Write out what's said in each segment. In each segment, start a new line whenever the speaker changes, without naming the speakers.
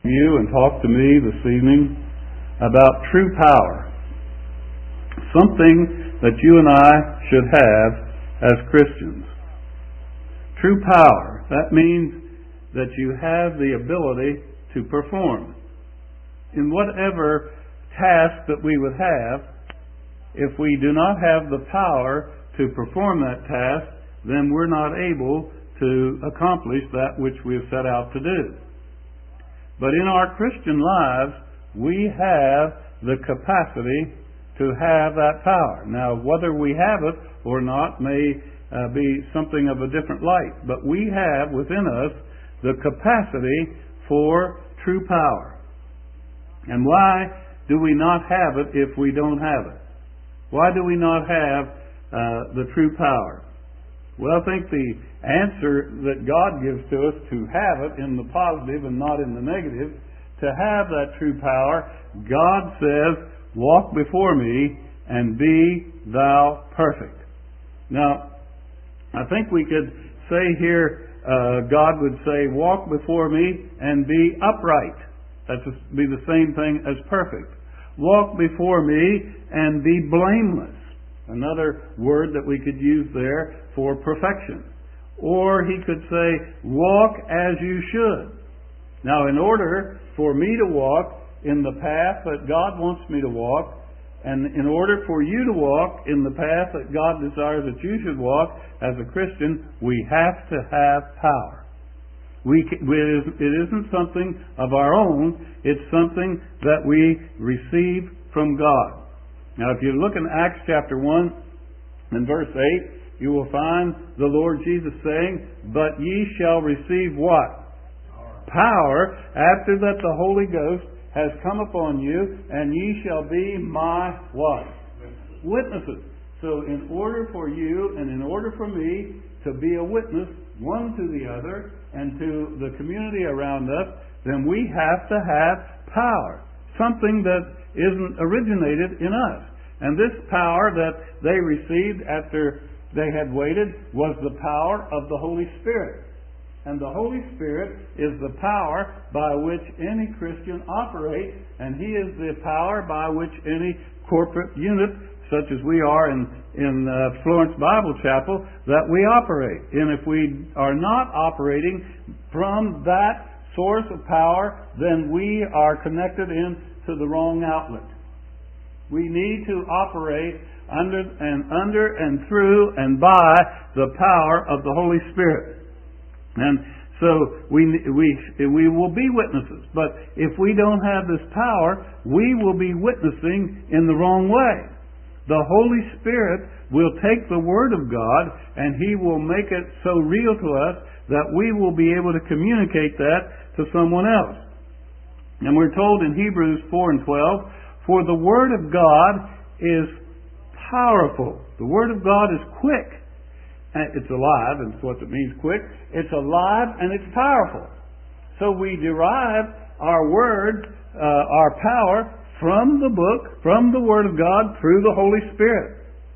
You and talk to me this evening about true power, something that you and I should have as Christians. True power, that means that you have the ability to perform in whatever task that we would have. If we do not have the power to perform that task, then we're not able to accomplish that which we have set out to do. But in our Christian lives, we have the capacity to have that power. Now, whether we have it or not may be something of a different light, but we have within us the capacity for true power. And why do we not have it if we don't have it? Why do we not have the true power? Well, I think the answer that God gives to us to have it in the positive and not in the negative, to have that true power, God says, "Walk before me and be thou perfect." Now, I think we could say here, God would say, "Walk before me and be upright." That would be the same thing as perfect. Walk before me and be blameless. Another word that we could use there for perfection. Or he could say, walk as you should. Now, in order for me to walk in the path that God wants me to walk, and in order for you to walk in the path that God desires that you should walk as a Christian, we have to have power. It isn't something of our own. It's something that we receive from God. Now, if you look in Acts chapter 1 and verse 8, you will find the Lord Jesus saying, "But ye shall receive" what? Power, after that the Holy Ghost has come upon you, and ye shall be my what? Witnesses. So in order for you and in order for me to be a witness one to the other and to the community around us, then we have to have power. Something that isn't originated in us. And this power that they received after they had waited was the power of the Holy Spirit. And the Holy Spirit is the power by which any Christian operates, and He is the power by which any corporate unit, such as we are in Florence Bible Chapel, that we operate. And if we are not operating from that source of power, then we are connected into the wrong outlet. We need to operate under and through and by the power of the Holy Spirit. And so we will be witnesses. But if we don't have this power, we will be witnessing in the wrong way. The Holy Spirit will take the Word of God and He will make it so real to us that we will be able to communicate that to someone else. And we're told in Hebrews 4 and 12, "For the Word of God is powerful." The Word of God is quick. It's alive, and that's what it means, quick. It's alive and it's powerful. So we derive our word, our power, from the book, from the Word of God, through the Holy Spirit.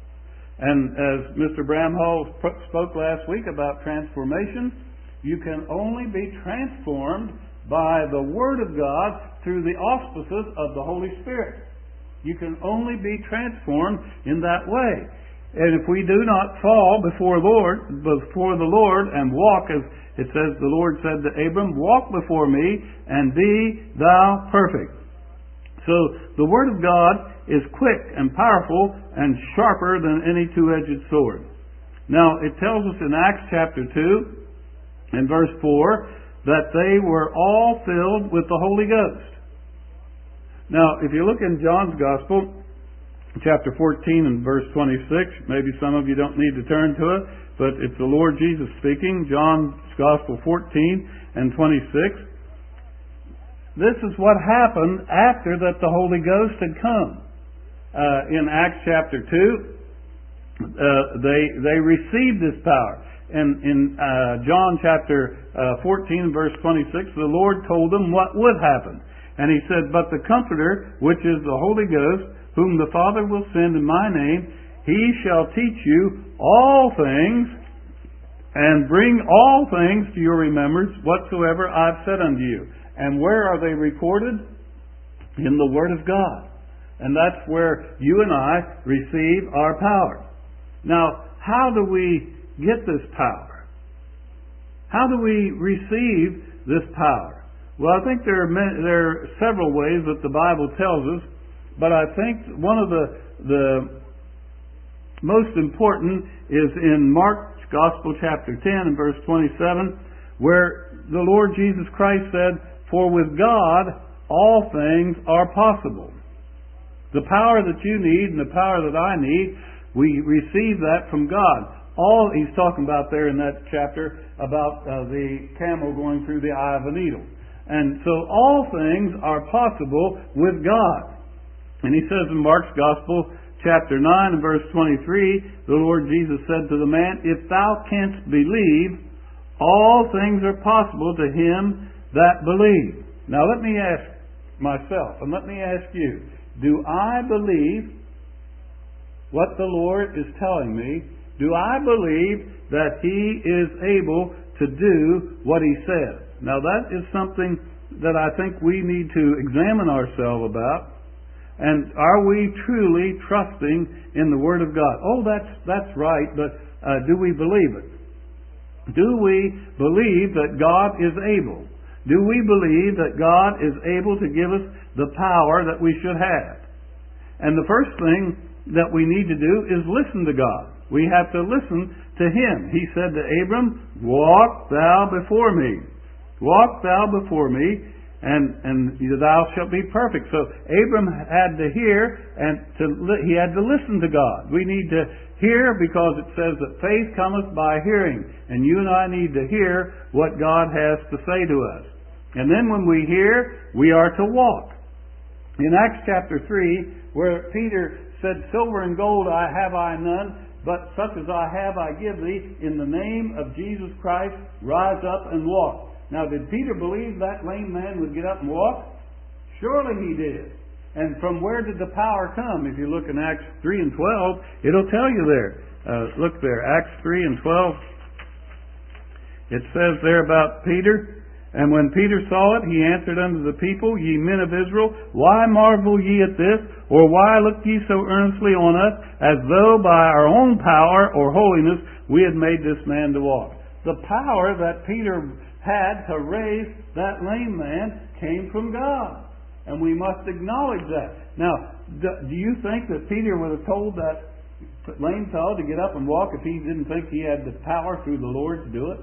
And as Mr. Bramhall spoke last week about transformation, you can only be transformed by the Word of God through the auspices of the Holy Spirit. You can only be transformed in that way. And if we do not fall before the Lord and walk, as it says the Lord said to Abram, "Walk before me and be thou perfect." So the Word of God is quick and powerful and sharper than any two-edged sword. Now it tells us in Acts chapter 2 and verse 4 that they were all filled with the Holy Ghost. Now if you look in John's Gospel, chapter 14 and verse 26, maybe some of you don't need to turn to it, but it's the Lord Jesus speaking, John's Gospel 14 and 26. This is what happened after that the Holy Ghost had come. In Acts chapter 2, they received this power. And in John chapter 14 verse 26, the Lord told them what would happen. And He said, "But the Comforter, which is the Holy Ghost, whom the Father will send in my name, He shall teach you all things And bring all things to your remembrance whatsoever I've said unto you. And where are they recorded? In the Word of God. And that's where you and I receive our power. Now, how do we get this power? How do we receive this power? Well, I think there are several ways that the Bible tells us, but I think one of the most important is in Mark's Gospel chapter 10 and verse 27, where the Lord Jesus Christ said, "For with God all things are possible." The power that you need and the power that I need, we receive that from God. All he's talking about there in that chapter about the camel going through the eye of a needle. And so all things are possible with God. And he says in Mark's Gospel, chapter 9 and verse 23, the Lord Jesus said to the man, "If thou canst believe, all things are possible to him that believe." Now let me ask myself, and let me ask you, do I believe what the Lord is telling me? Do I believe that He is able to do what He says? Now that is something that I think we need to examine ourselves about. And are we truly trusting in the Word of God? Oh, that's right, but do we believe it? Do we believe that God is able? Do we believe that God is able to give us the power that we should have? And the first thing that we need to do is listen to God. We have to listen to Him. He said to Abram, "Walk thou before me. Walk thou before me, and thou shalt be perfect." So Abram had to hear, and he had to listen to God. We need to hear because it says that faith cometh by hearing. And you and I need to hear what God has to say to us. And then when we hear, we are to walk. In Acts chapter 3, where Peter said, "Silver and gold have I none, but such as I have I give thee. In the name of Jesus Christ, rise up and walk." Now, did Peter believe that lame man would get up and walk? Surely he did. And from where did the power come? If you look in Acts 3 and 12, it'll tell you there. Look there, Acts 3 and 12. It says there about Peter, "And when Peter saw it, he answered unto the people, Ye men of Israel, why marvel ye at this? Or why look ye so earnestly on us, as though by our own power or holiness we had made this man to walk?" The power that Peter had to raise that lame man came from God. And we must acknowledge that. Now, do you think that Peter would have told that lame fellow to get up and walk if he didn't think he had the power through the Lord to do it?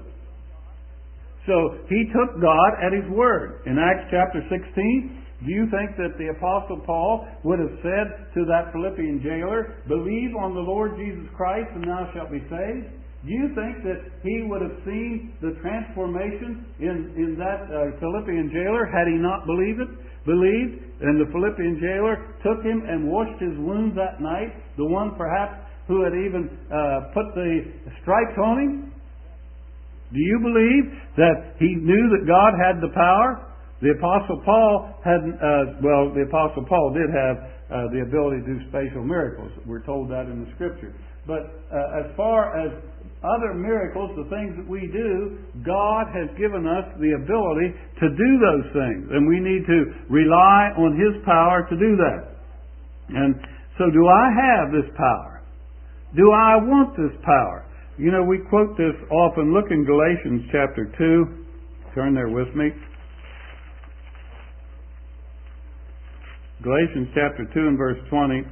So he took God at His word. In Acts chapter 16, do you think that the Apostle Paul would have said to that Philippian jailer, "Believe on the Lord Jesus Christ and thou shalt be saved"? Do you think that he would have seen the transformation in that Philippian jailer had he not believed? And the Philippian jailer took him and washed his wounds that night, the one perhaps who had even put the stripes on him? Do you believe that he knew that God had the power? The Apostle Paul the Apostle Paul did have the ability to do spatial miracles. We're told that in the Scripture. But as far as other miracles, the things that we do, God has given us the ability to do those things. And we need to rely on His power to do that. And so do I have this power? Do I want this power? You know, we quote this often. Look in Galatians chapter 2. Turn there with me. Galatians chapter 2 and verse 20.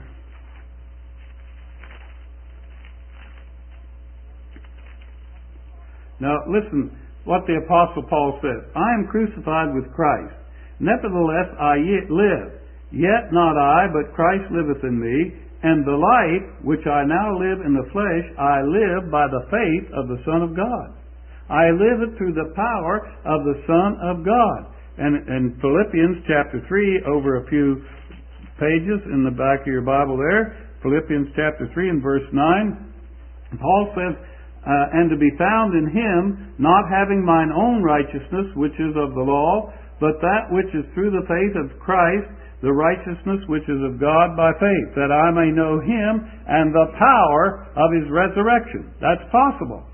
Now listen what the Apostle Paul says. "I am crucified with Christ. Nevertheless I yet live. Yet not I, but Christ liveth in me. And the life which I now live in the flesh, I live by the faith of the Son of God. I live it through the power of the Son of God." And in Philippians chapter 3, over a few pages in the back of your Bible there, Philippians chapter 3 and verse 9, Paul says, "And to be found in Him, not having mine own righteousness, which is of the law, but that which is through the faith of Christ, the righteousness which is of God by faith, that I may know Him and the power of His resurrection." That's possible.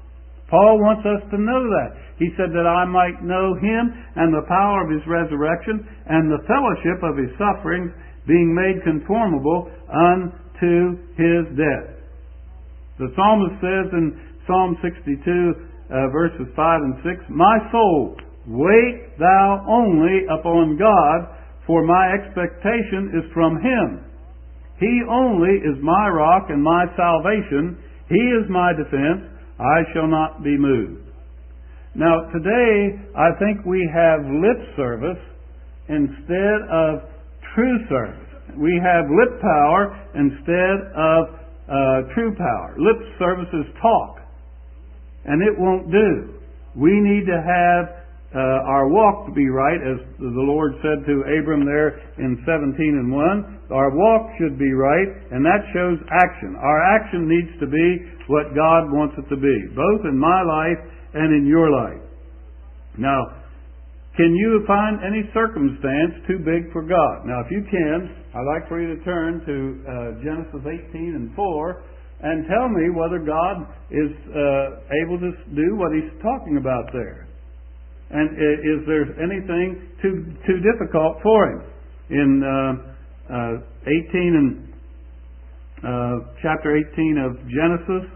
Paul wants us to know that. He said that I might know Him and the power of His resurrection and the fellowship of His sufferings, being made conformable unto His death. The psalmist says in Psalm 62, verses 5 and 6, My soul, wait thou only upon God, for my expectation is from Him. He only is my rock and my salvation. He is my defense. I shall not be moved. Now, today, I think we have lip service instead of true service. We have lip power instead of true power. Lip service is talk, and it won't do. We need to have our walk to be right, as the Lord said to Abram there in 17:1. Our walk should be right, and that shows action. Our action needs to be what God wants it to be, both in my life and in your life. Now, can you find any circumstance too big for God? Now, if you can, I'd like for you to turn to Genesis 18:4 and tell me whether God is able to do what He's talking about there. And is there anything too difficult for Him? In chapter 18 of Genesis,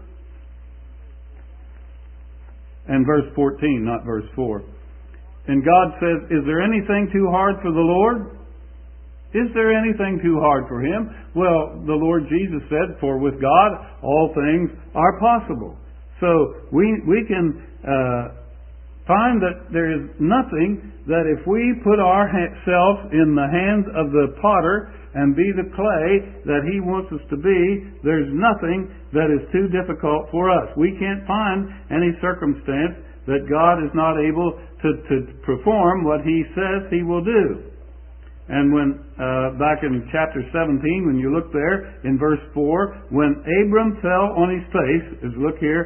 and verse 14, not verse 4. And God says, is there anything too hard for the Lord? Is there anything too hard for Him? Well, the Lord Jesus said, for with God all things are possible. So we can find that there is nothing that if we put ourselves in the hands of the potter and be the clay that He wants us to be, there's nothing that is too difficult for us. We can't find any circumstance that God is not able to perform what He says He will do. And when back in chapter 17, when you look there in verse 4, when Abram fell on his face, as look here,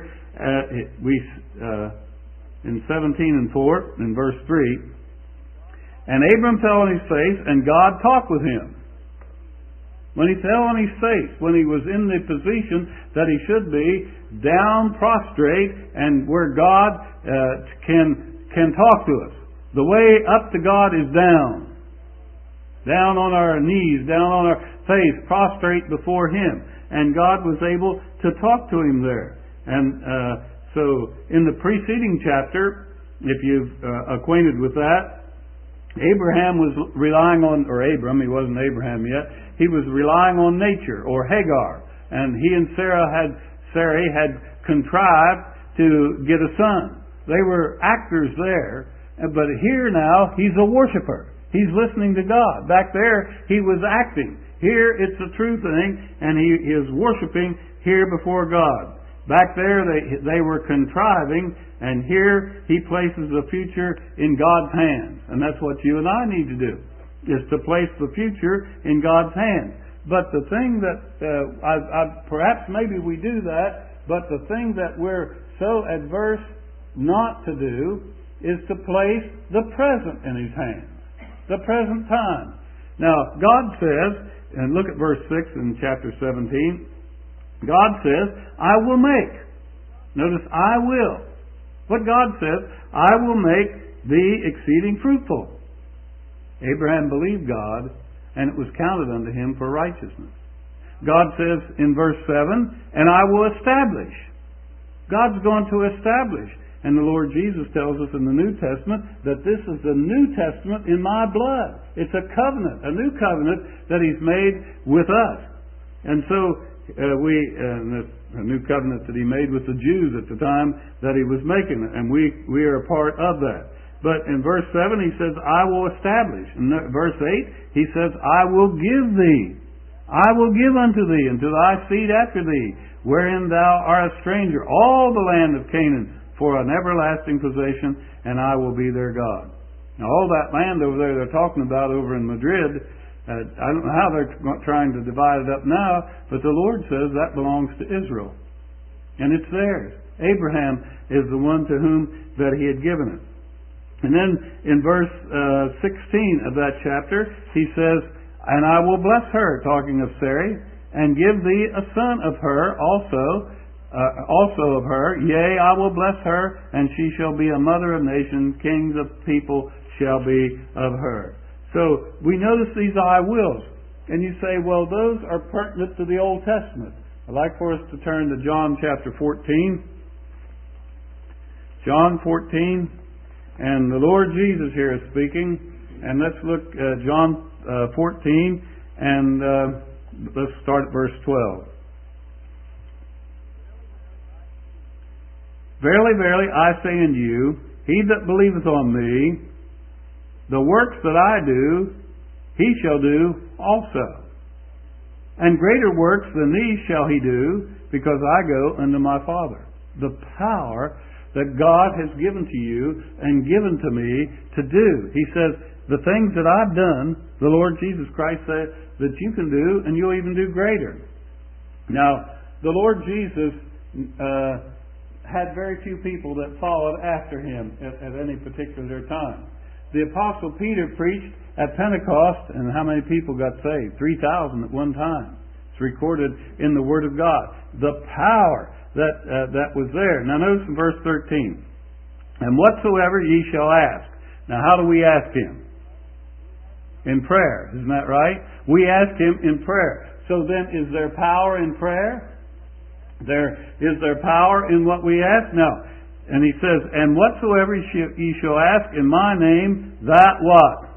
in 17:4, in verse 3, and Abram fell on his face, and God talked with him. When he fell on his face, when he was in the position that he should be, down, prostrate, and where God can talk to us. The way up to God is down. Down on our knees, down on our face, prostrate before Him. And God was able to talk to him there. And so in the preceding chapter, if you've acquainted with that, Abraham was relying on, or Abram, he wasn't Abraham yet, he was relying on nature, or Hagar. And he and Sarai had contrived to get a son. They were actors there, but here now, he's a worshiper. He's listening to God. Back there, he was acting. Here, it's a true thing, and he is worshiping here before God. Back there, they were contriving, and here he places the future in God's hands. And that's what you and I need to do, is to place the future in God's hands. But the thing that, perhaps maybe we do that, but the thing that we're so adverse not to do is to place the present in His hands. The present time. Now, God says, and look at verse 6 in chapter 17, God says, I will make. Notice, I will. What God says, I will make thee exceeding fruitful. Abraham believed God, and it was counted unto him for righteousness. God says in verse 7, and I will establish. God's going to establish. And the Lord Jesus tells us in the New Testament that this is the New Testament in my blood. It's a covenant, a new covenant that He's made with us. And so a new covenant that He made with the Jews at the time that He was making it. And we are a part of that. But in verse 7 He says, I will establish. In verse 8 He says, I will give thee. I will give unto thee, and to thy seed after thee, wherein thou art a stranger, all the land of Canaan, for an everlasting possession, and I will be their God. Now, all that land over there they're talking about over in Madrid, I don't know how they're trying to divide it up now, but the Lord says that belongs to Israel. And it's theirs. Abraham is the one to whom that He had given it. And then in verse 16 of that chapter, He says, and I will bless her, talking of Sarai, and give thee a son of her also, also of her, yea, I will bless her, and she shall be a mother of nations, kings of people shall be of her. So we notice these I wills. And you say, well, those are pertinent to the Old Testament. I'd like for us to turn to John chapter 14. John 14, and the Lord Jesus here is speaking. And let's look at John 14, and let's start at verse 12. Verily, verily, I say unto you, he that believeth on me, the works that I do, he shall do also. And greater works than these shall he do, because I go unto my Father. The power that God has given to you and given to me to do. He says, the things that I've done, the Lord Jesus Christ said, that you can do, and you'll even do greater. Now, the Lord Jesus had very few people that followed after him at any particular time. The Apostle Peter preached at Pentecost, and how many people got saved? 3,000 at one time. It's recorded in the Word of God. The power that was there. Now notice in verse 13. And whatsoever ye shall ask. Now how do we ask Him? In prayer. Isn't that right? We ask Him in prayer. So then, is there power in prayer? Is there power in what we ask? No. And He says, and whatsoever ye shall ask in my name, that what?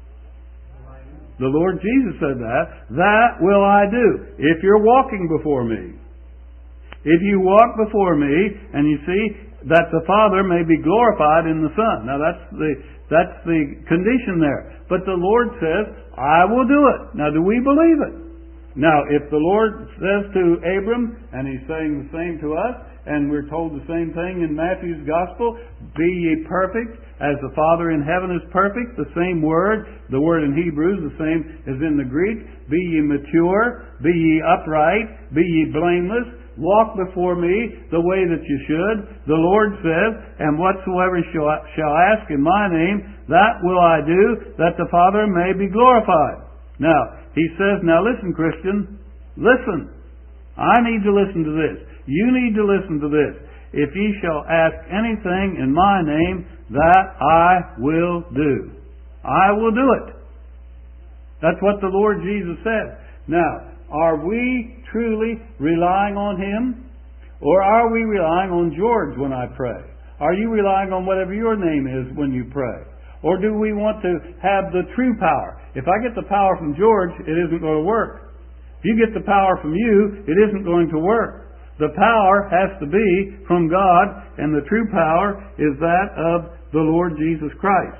The Lord Jesus said that will I do. If you're walking before me. If you walk before me, and you see that the Father may be glorified in the Son. Now that's the condition there. But the Lord says, I will do it. Now do we believe it? Now if the Lord says to Abram, and He's saying the same to us, and we're told the same thing in Matthew's Gospel, be ye perfect as the Father in heaven is perfect. The same word, the word in Hebrew is the same as in the Greek. Be ye mature, be ye upright, be ye blameless, walk before me the way that you should. The Lord says, and whatsoever shall ask in my name, that will I do, that the Father may be glorified. Now, He says, now listen, Christian, listen. I need to listen to this. You need to listen to this. If ye shall ask anything in my name, that I will do. I will do it. That's what the Lord Jesus said. Now, are we truly relying on Him? Or are we relying on George when I pray? Are you relying on whatever your name is when you pray? Or do we want to have the true power? If I get the power from George, it isn't going to work. If you get the power from you, it isn't going to work. The power has to be from God, and the true power is that of the Lord Jesus Christ.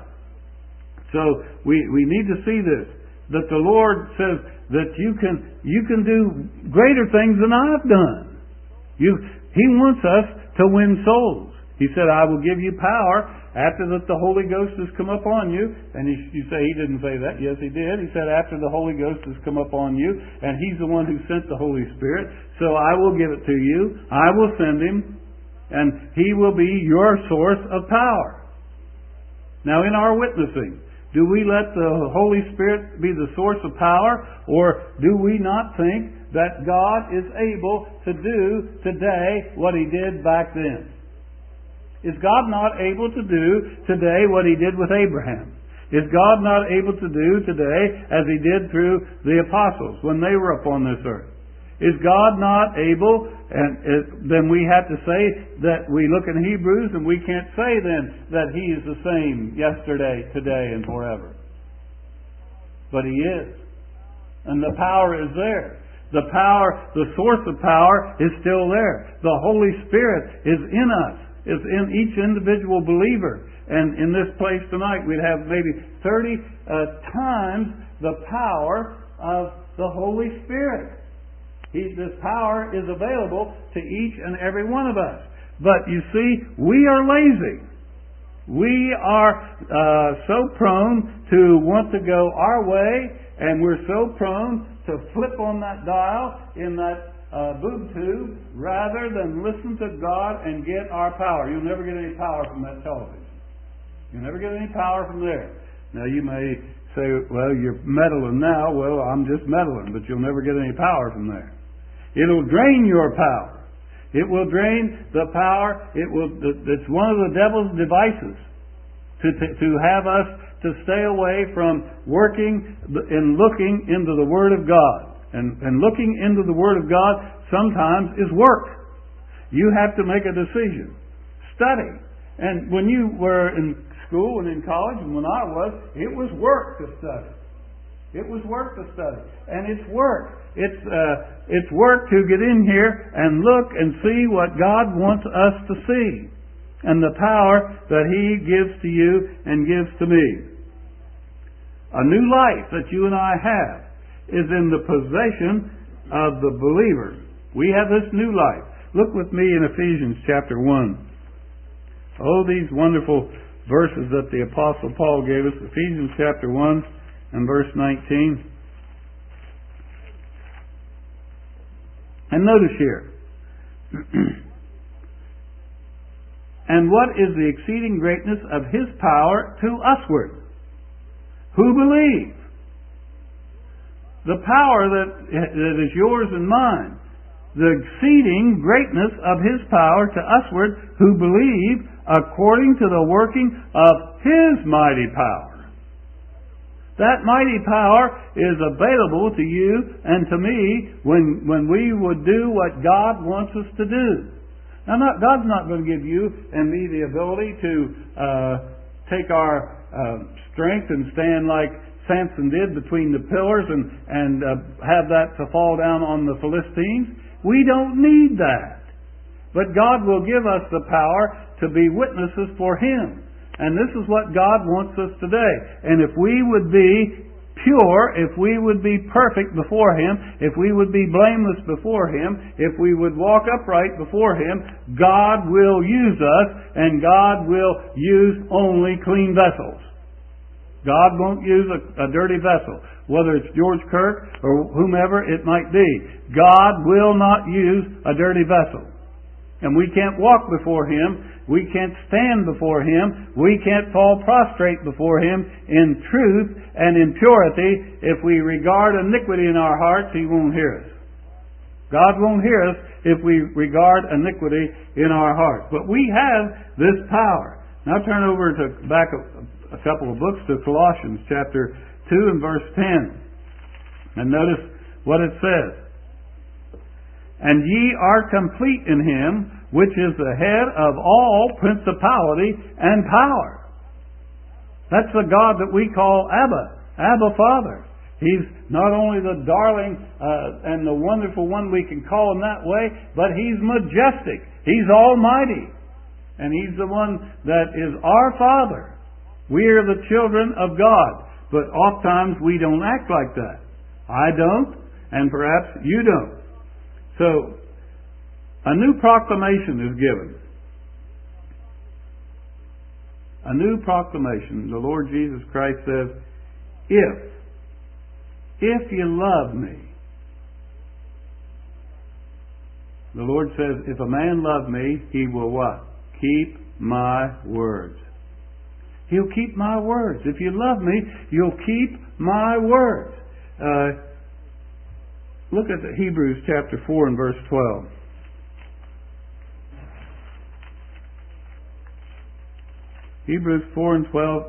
So we need to see this, that the Lord says that you can do greater things than I've done. He wants us to win souls. He said, I will give you power after that the Holy Ghost has come upon you. And you say He didn't say that. Yes, He did. He said after the Holy Ghost has come upon you, and He's the one who sent the Holy Spirit. So I will give it to you. I will send Him, and He will be your source of power. Now in our witnessing, do we let the Holy Spirit be the source of power, or do we not think that God is able to do today what He did back then? Is God not able to do today what He did with Abraham? Is God not able to do today as He did through the apostles when they were upon this earth? Is God not able? And then we have to say that we look in Hebrews, and we can't say then that He is the same yesterday, today, and forever. But He is. And the power is there. The power, the source of power is still there. The Holy Spirit is in us. Is in each individual believer. And in this place tonight, we'd have maybe 30 times the power of the Holy Spirit. This power is available to each and every one of us. But you see, we are lazy. We are so prone to want to go our way, and we're so prone to flip on that dial in that boob tube rather than listen to God and get our power. You'll never get any power from that television. You'll never get any power from there. Now you may say, well, you're meddling now. Well, I'm just meddling, but you'll never get any power from there. It'll drain your power. It will drain the power. It's one of the devil's devices to have us to stay away from working and looking into the Word of God. And looking into the Word of God sometimes is work. You have to make a decision. Study. And when you were in school and in college, and when I was, it was work to study. It was work to study. And it's work. It's work to get in here and look and see what God wants us to see. And the power that He gives to you and gives to me. A new life that you and I have is in the possession of the believer. We have this new life. Look with me in Ephesians chapter 1. Oh, these wonderful verses that the Apostle Paul gave us. Ephesians chapter 1 and verse 19. And notice here. And what is the exceeding greatness of His power to usward, who believe? The power that is yours and mine. The exceeding greatness of His power to usward, who believe, according to the working of His mighty power. That mighty power is available to you and to me when we would do what God wants us to do. Now, God's not going to give you and me the ability to take our strength and stand like Samson did between the pillars and have that to fall down on the Philistines. We don't need that. But God will give us the power to be witnesses for Him. And this is what God wants us today. And if we would be pure, if we would be perfect before Him, if we would be blameless before Him, if we would walk upright before Him, God will use us, and God will use only clean vessels. God won't use a dirty vessel, whether it's George Kirk or whomever it might be. God will not use a dirty vessel. And we can't walk before Him. We can't stand before Him. We can't fall prostrate before Him in truth and in purity. If we regard iniquity in our hearts, He won't hear us. God won't hear us if we regard iniquity in our hearts. But we have this power. Now turn over to back a couple of books to Colossians chapter 2 and verse 10. And notice what it says. And ye are complete in Him, which is the head of all principality and power. That's the God that we call Abba Father. He's not only the darling and the wonderful one we can call Him that way, but He's majestic. He's almighty. And He's the one that is our Father. We are the children of God. But oftentimes we don't act like that. I don't, and perhaps you don't. So, a new proclamation is given. A new proclamation. The Lord Jesus Christ says, if you love me. The Lord says, if a man love me, he will what? Keep my words. He'll keep my words. If you love me, you'll keep my words. Look at Hebrews chapter 4 and verse 12. Hebrews 4 and 12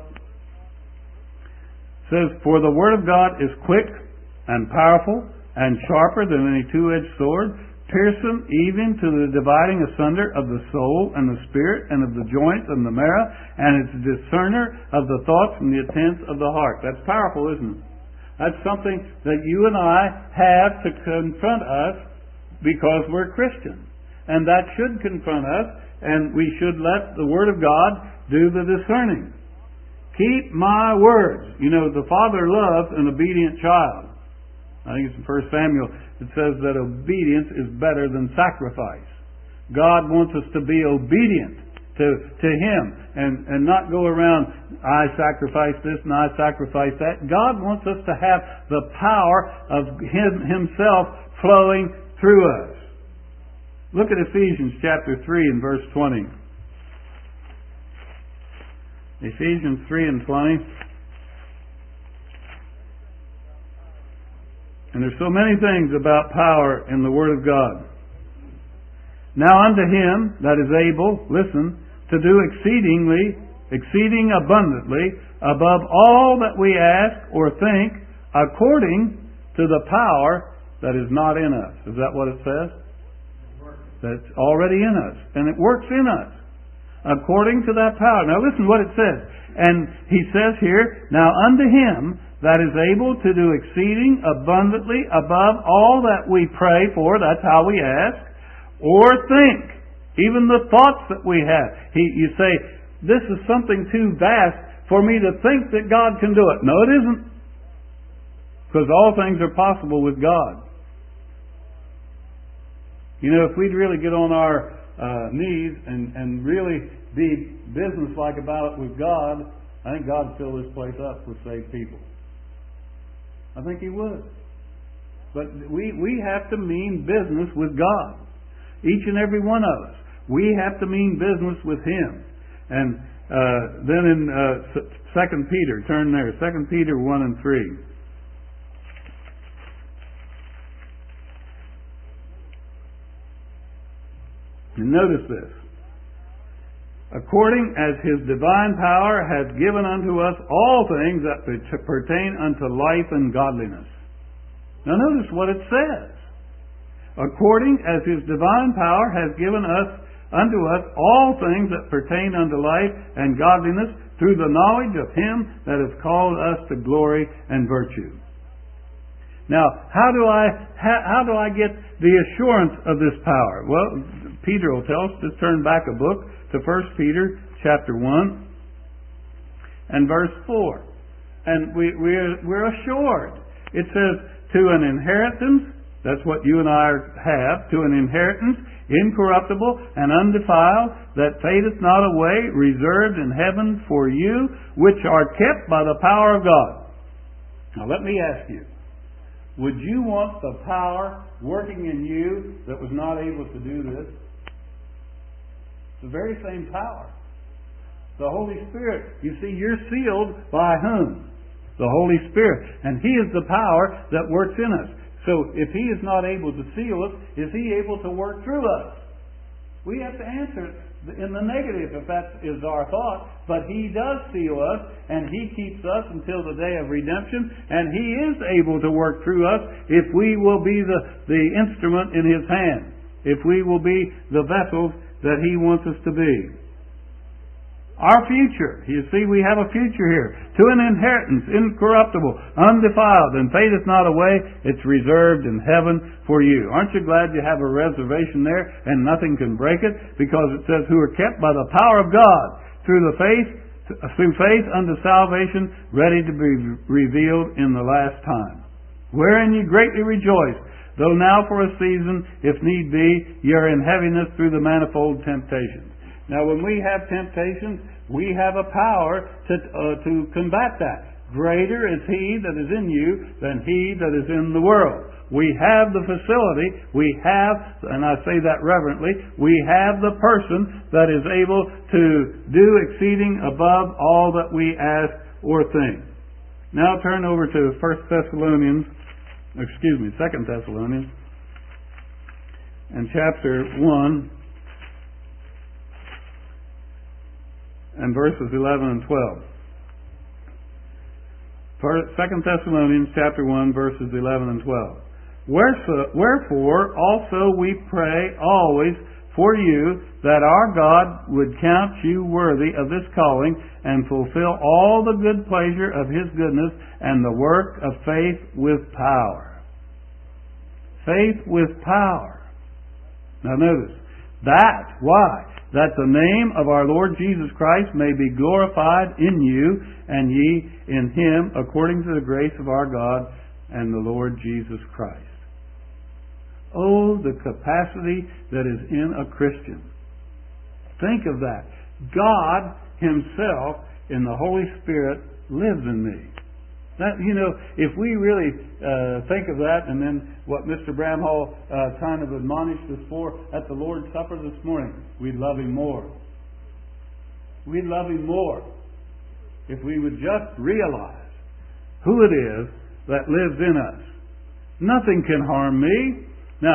says, For the word of God is quick and powerful and sharper than any two-edged sword, piercing even to the dividing asunder of the soul and the spirit and of the joints and the marrow, and it's a discerner of the thoughts and the intents of the heart. That's powerful, isn't it? That's something that you and I have to confront us because we're Christians. And that should confront us, and we should let the Word of God do the discerning. Keep my words. You know, the Father loves an obedient child. I think it's in 1 Samuel. It says that obedience is better than sacrifice. God wants us to be obedient to Him and not go around, I sacrifice this and I sacrifice that. God wants us to have the power of Himself flowing through us. Look at Ephesians chapter 3 and verse 20. Ephesians 3 and 20. And there's so many things about power in the Word of God. Now unto Him that is able, listen, to do exceeding abundantly, above all that we ask or think, according to the power that is not in us. Is that what it says? That's already in us. And it works in us. According to that power. Now listen what it says. And he says here, now unto Him that is able to do exceeding abundantly above all that we pray for, that's how we ask, or think. Even the thoughts that we have. You say, this is something too vast for me to think that God can do it. No, it isn't. Because all things are possible with God. You know, if we'd really get on our knees and really be businesslike about it with God, I think God would fill this place up with saved people. I think He would. But we have to mean business with God. Each and every one of us. We have to mean business with Him. And then in 2 Peter, turn there, 2 Peter 1 and 3. And notice this. According as His divine power hath given unto us all things that pertain unto life and godliness. Now notice what it says. According as His divine power hath given unto us all things that pertain unto life and godliness, through the knowledge of Him that hath called us to glory and virtue. Now, how do I get the assurance of this power? Well, Peter will tell us. Just turn back a book to 1 Peter chapter 1 and verse 4. And we're assured. It says, to an inheritance, that's what you and I have, to an inheritance incorruptible and undefiled, that fadeth not away, reserved in heaven for you, which are kept by the power of God. Now let me ask you, would you want the power working in you that was not able to do this? It's the very same power. The Holy Spirit. You see, you're sealed by whom? The Holy Spirit. And He is the power that works in us. So if He is not able to seal us, is He able to work through us? We have to answer in the negative if that is our thought. But He does seal us, and He keeps us until the day of redemption, and He is able to work through us if we will be the instrument in His hand, if we will be the vessels that He wants us to be. Our future. You see, we have a future here. To an inheritance, incorruptible, undefiled, and fadeth not away. It's reserved in heaven for you. Aren't you glad you have a reservation there and nothing can break it? Because it says, who are kept by the power of God through faith unto salvation, ready to be revealed in the last time. Wherein ye greatly rejoice, though now for a season, if need be, ye are in heaviness through the manifold temptations. Now, when we have temptations, we have a power to combat that. Greater is He that is in you than he that is in the world. We have the facility, we have, and I say that reverently, we have the person that is able to do exceeding above all that we ask or think. Now turn over to 2 Thessalonians, and chapter 1, and verses 11 and 12. 2 Thessalonians chapter 1, verses 11 and 12. Wherefore also we pray always for you, that our God would count you worthy of this calling, and fulfill all the good pleasure of His goodness, and the work of faith with power. Faith with power. Now notice, that, why? That the name of our Lord Jesus Christ may be glorified in you, and ye in Him, according to the grace of our God and the Lord Jesus Christ. Oh, the capacity that is in a Christian. Think of that. God Himself in the Holy Spirit lives in me. That, if we really think of that, and then what Mr. Bramhall kind of admonished us for at the Lord's Supper this morning, we'd love Him more. We'd love Him more if we would just realize who it is that lives in us. Nothing can harm me. Now,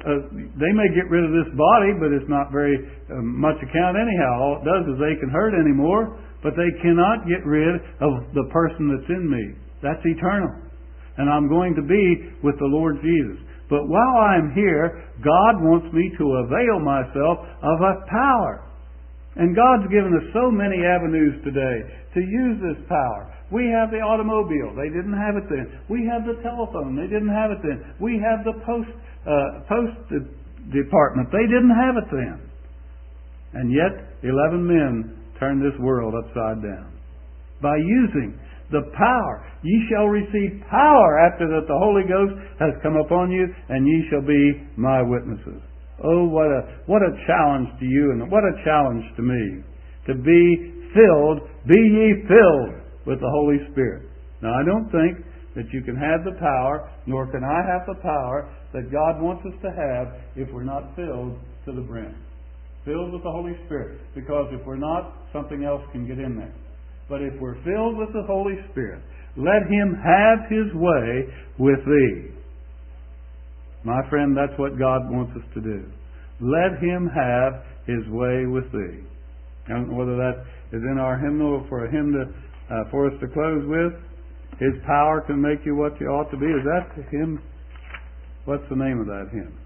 they may get rid of this body, but it's not very much account anyhow. All it does is they can hurt anymore, but they cannot get rid of the person that's in me. That's eternal. And I'm going to be with the Lord Jesus. But while I'm here, God wants me to avail myself of a power. And God's given us so many avenues today to use this power. We have the automobile. They didn't have it then. We have the telephone. They didn't have it then. We have the post department. They didn't have it then. And yet, 11 men turned this world upside down. By using the power. Ye shall receive power after that the Holy Ghost has come upon you, and ye shall be my witnesses. Oh, what a challenge to you, and what a challenge to me. To be filled, be ye filled with the Holy Spirit. Now, I don't think that you can have the power, nor can I have the power that God wants us to have if we're not filled to the brim. Filled with the Holy Spirit. Because if we're not, something else can get in there. But if we're filled with the Holy Spirit, let Him have His way with thee. My friend, that's what God wants us to do. Let Him have His way with thee. I don't know whether that is in our hymnal for a hymn for us to close with. His power can make you what you ought to be. Is that the hymn? What's the name of that hymn?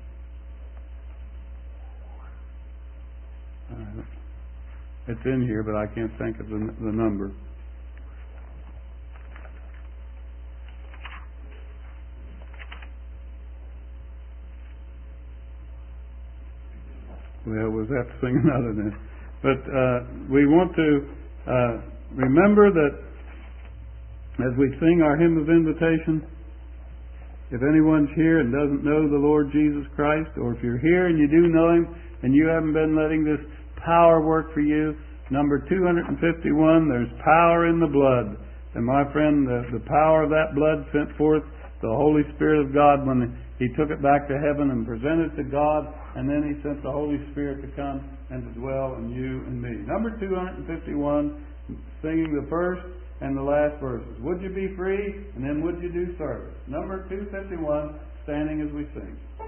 It's in here, but I can't think of the number. Well, we'll have to sing another then. But we want to remember that as we sing our hymn of invitation, if anyone's here and doesn't know the Lord Jesus Christ, or if you're here and you do know Him and you haven't been letting this power work for you, number 251, there's power in the blood. And my friend, the power of that blood sent forth the Holy Spirit of God when He took it back to heaven and presented it to God, and then He sent the Holy Spirit to come and to dwell in you and me. Number 251, singing the first and the last verses. Would you be free? And then would you do service? Number 251, standing as we sing.